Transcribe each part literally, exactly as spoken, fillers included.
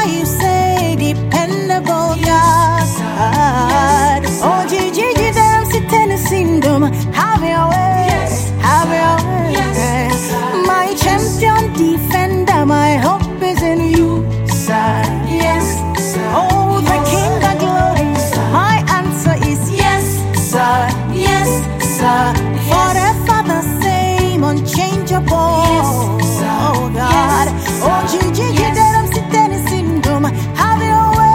you say, dependable God. Oh, Gigi, I'm sitting in syndrome. Have your way, have your way. My champion defender, my hope is in you, sir. Yes, sir. Oh, the King of glory, my answer is yes, sir. Yes, sir. Forever the same, unchangeable. Oh God, oh Gigi, I'm sitting in syndrome. Have your way.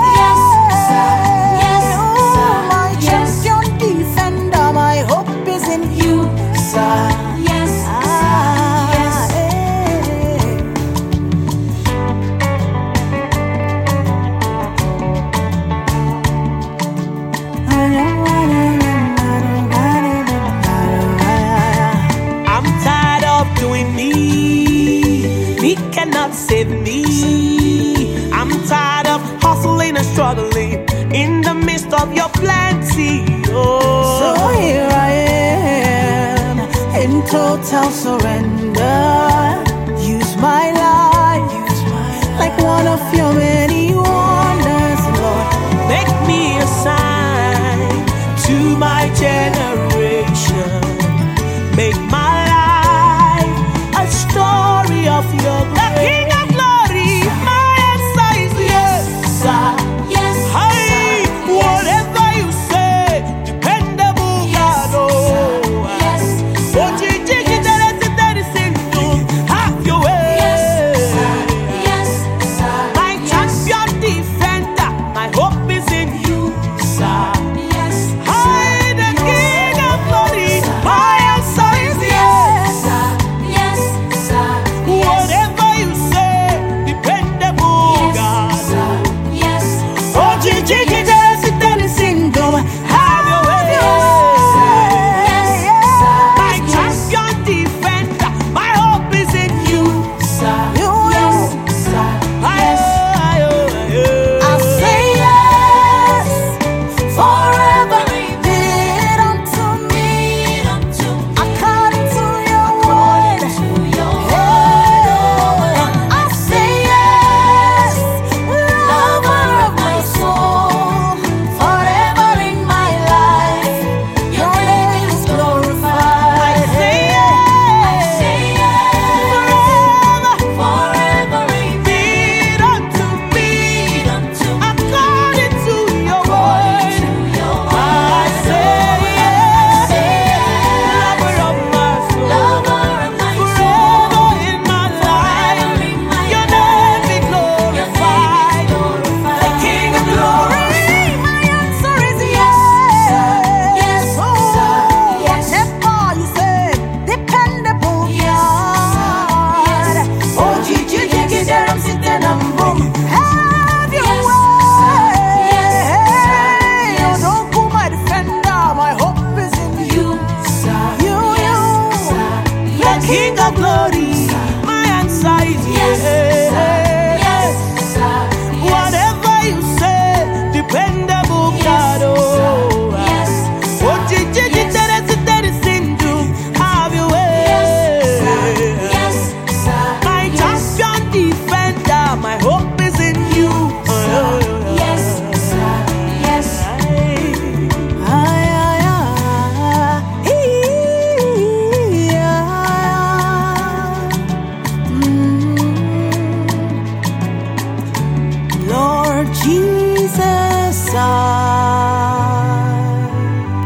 Oh, my champion defender, my hope is in you, sir. Yes, ah, yes. I'm tired of doing me. Me cannot save me. I'm tired of hustling and struggling in the midst of your plenty. Oh. So here I am in total surrender. Use my life, use my life like one of your many wonders, Lord. Make me a sign to my generation. Make my life a story of your grace. The King of glory, my answer is yes, sir. Yes, Hey, whatever you say, dependable God. Oh, yes, oh, Gigi, that is that is in you. Have your way. yes, sir. My champion defender, my hope is in you, sir. Yes, Hey, the King of glory, my answer is yes. yes, sir. Whatever you say, dependable God. Yes, Oh, Gigi, that is that is in you. Have your way. My champion defender, my hope is in you, sir. you, Aye, aye, aye. I say yes, forever be it unto me, according to your word. I say yes, lover of my soul, forever in my life, your name is glorified. I say yes, forever, forever in be it unto me, according to your word. I say yes, lover of my soul, forever in my life, your name be glorified. The King of glory, my answer is yes. Yes, oh, whatever you say, dependable God. Oh, Gigi, Gigi, there I'm sitting and boom. Have your way. Oh, don't pull my defender, my hope is in you. You, you. the King of glory, my answer is yes. Whatever you say, dependable God. Oh, oh, Gigi, that is that is in you. Have your way. My champion defender, my hope is in you. Ay, ay, ay, yeah. Mm. Lord Jesus, I,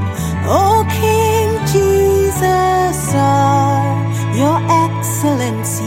oh King Jesus, I, your excellency.